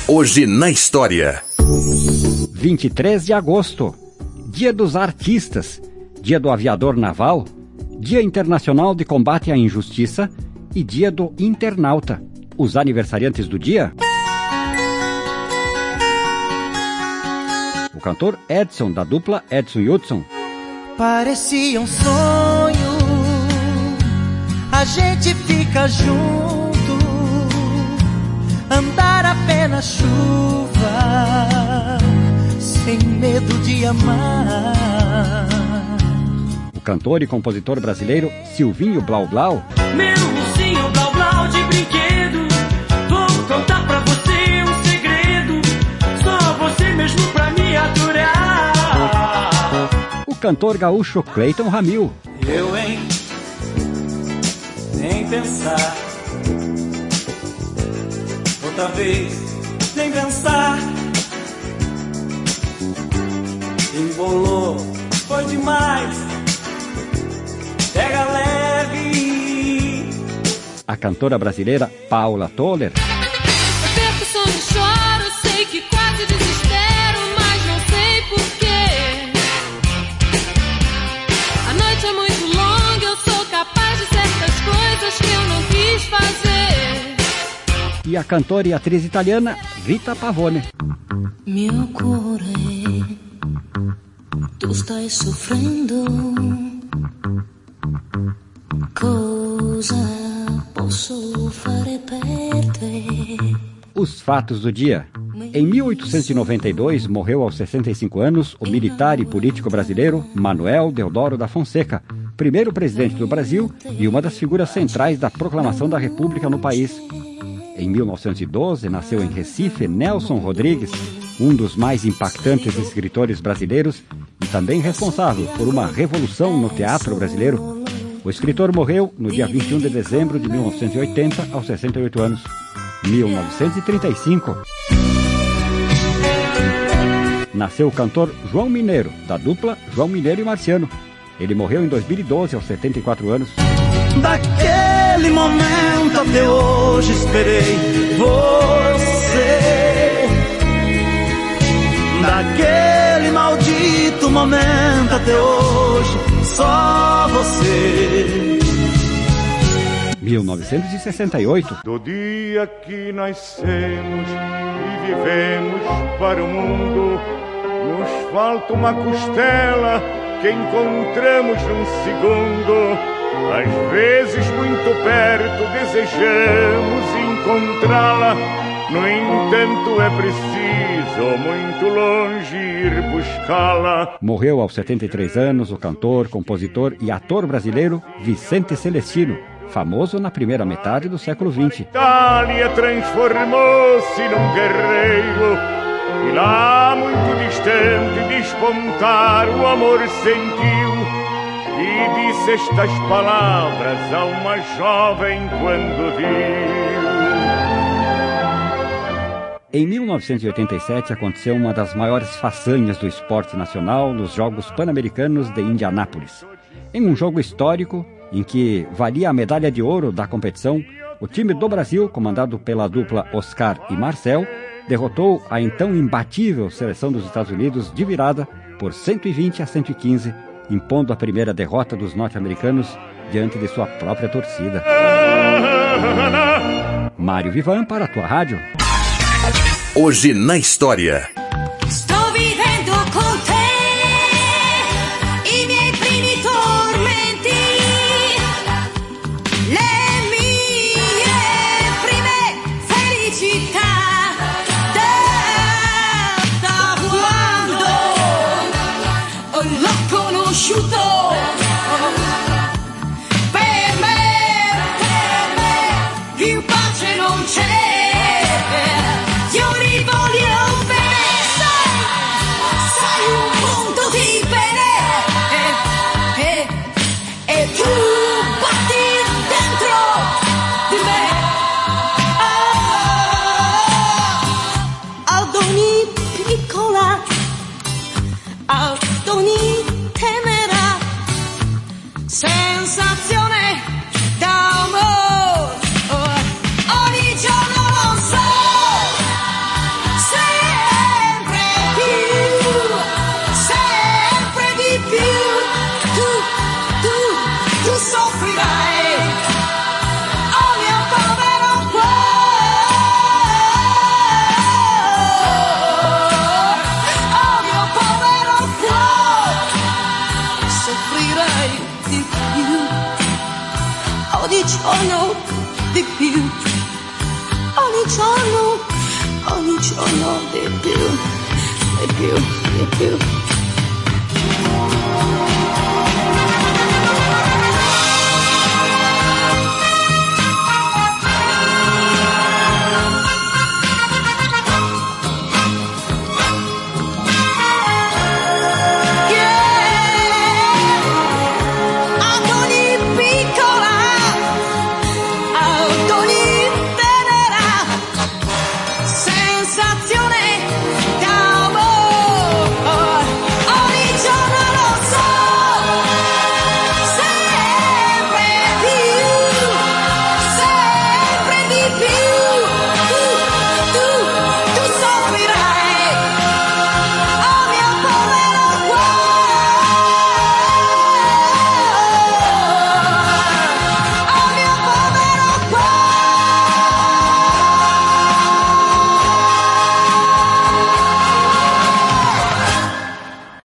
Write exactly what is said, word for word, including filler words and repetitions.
Hoje na história. vinte e três de agosto, Dia dos Artistas, Dia do Aviador Naval, Dia Internacional de Combate à Injustiça e Dia do Internauta. Os aniversariantes do dia: o cantor Edson, da dupla Edson e Hudson. Parecia um sonho, a gente fica junto, andar a pé na chuva, sem medo de amar. O cantor e compositor brasileiro Silvinho Blau Blau. Meu ursinho Blau Blau de brinquedo, vou contar pra você um segredo, só você mesmo pra me adorar. O cantor gaúcho Cleiton Ramil. Eu, hein, nem pensar, outra vez, nem pensar. Embolou, foi demais, pega leve. A cantora brasileira Paula Toller. Eu perco o sono e choro, sei que quase desespero, mas não sei porquê. A noite é muito longa, eu sou capaz de certas coisas que eu não quis fazer. E a cantora e atriz italiana Rita Pavone. Mio cuore, tu stai soffrendo, cosa posso fare per te? Os fatos do dia. Em mil oitocentos e noventa e dois, morreu aos sessenta e cinco anos o militar e político brasileiro Manuel Deodoro da Fonseca, primeiro presidente do Brasil e uma das figuras centrais da proclamação da República no país. Em mil novecentos e doze, nasceu em Recife Nelson Rodrigues, um dos mais impactantes escritores brasileiros e também responsável por uma revolução no teatro brasileiro. O escritor morreu no dia vinte e um de dezembro de mil novecentos e oitenta, aos sessenta e oito anos. mil novecentos e trinta e cinco. Nasceu o cantor João Mineiro, da dupla João Mineiro e Marciano. Ele morreu em dois mil e doze, aos setenta e quatro anos. Daquele momento até hoje esperei você. Daquele maldito momento até hoje, só você. mil novecentos e sessenta e oito. Do dia que nascemos e vivemos para o mundo, nos falta uma costela que encontramos num segundo. Às vezes muito perto desejamos encontrá-la, no entanto é preciso muito longe ir buscá-la. Morreu aos setenta e três anos o cantor, compositor e ator brasileiro Vicente Celestino, famoso na primeira metade do século vinte. Itália transformou-se num guerreiro e lá muito distante despontar o amor sentiu. E disse estas palavras a uma jovem quando viu. Em mil novecentos e oitenta e sete aconteceu uma das maiores façanhas do esporte nacional nos Jogos Pan-Americanos de Indianápolis. Em um jogo histórico em que valia a medalha de ouro da competição, o time do Brasil, comandado pela dupla Oscar e Marcel, derrotou a então imbatível seleção dos Estados Unidos de virada por cento e vinte a cento e quinze, impondo a primeira derrota dos norte-americanos diante de sua própria torcida. Mário Vivan para a tua rádio. Hoje na história. Sto vivendo con te i miei primi tormenti, le mie prime felicità, da, da quando l'ho conosciuto. Per me, per me più pace non c'è. Io li voglio bene, sai, sai un punto di bene, e, e, e tu batti dentro di me. Oh, di più, ogni giorno, ogni giorno di più, di più, di più.